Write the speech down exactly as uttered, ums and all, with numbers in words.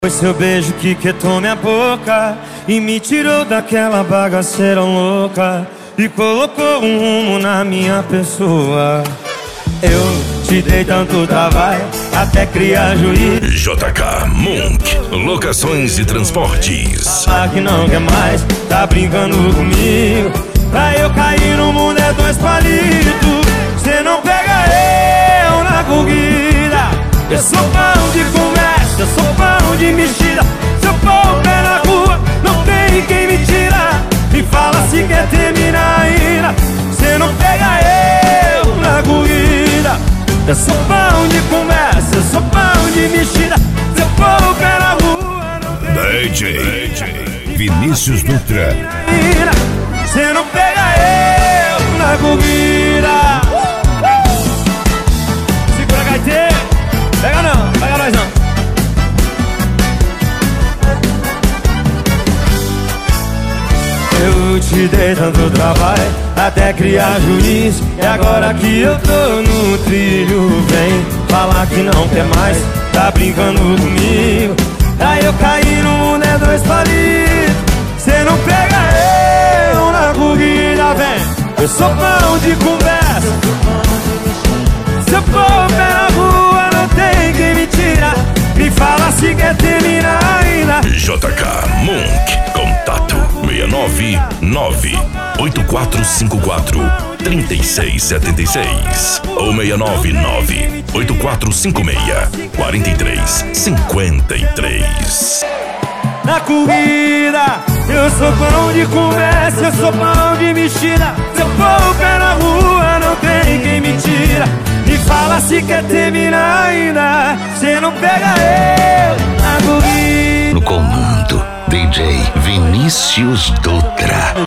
Foi seu beijo que quietou minha boca e me tirou daquela bagaceira louca e colocou um rumo na minha pessoa. Eu te dei tanto trabalho até criar juiz. J K Monk, locações e transportes. Falar que não quer mais, tá brincando comigo. Pra eu cair no mundo é dois palitos. Cê não pega eu na corrida. Eu sou pão de conversa, eu sou pão de mexida. Se eu pôr o pé na rua, não tem quem me tira. Me fala se quer terminar ainda. Cê não pega eu na corrida. Eu sou pão de conversa, eu sou pão de mexida. Se eu pôr o pé na rua, não tem D J, D J Vinícius Dutra. Cê não pega eu na corrida. Segura, gaiteiro. Pega não, pega nós não. Eu te dei tanto trabalho até criar juiz. E agora que eu tô no trilho, vem falar que não quer mais, tá brincando comigo. Aí eu caí no mundo é dois palitos. Cê não pega eu na corrida, vem. Eu sou pão de conversa. Se eu for pé na rua, não tem quem me tira. Me fala se quer terminar ainda. J K Monk, contato seis nove nove oito quatro cinco quatro três seis sete seis ou seis nove nove oito quatro cinco seis quatro três cinco três. Na corrida, eu sou pão de conversa, eu sou pão de mexida. Se eu for o pé na rua, não tem quem me tira. Me fala se quer terminar ainda. Cê não pega eu na corrida. No comando, D J Vinícius Dutra.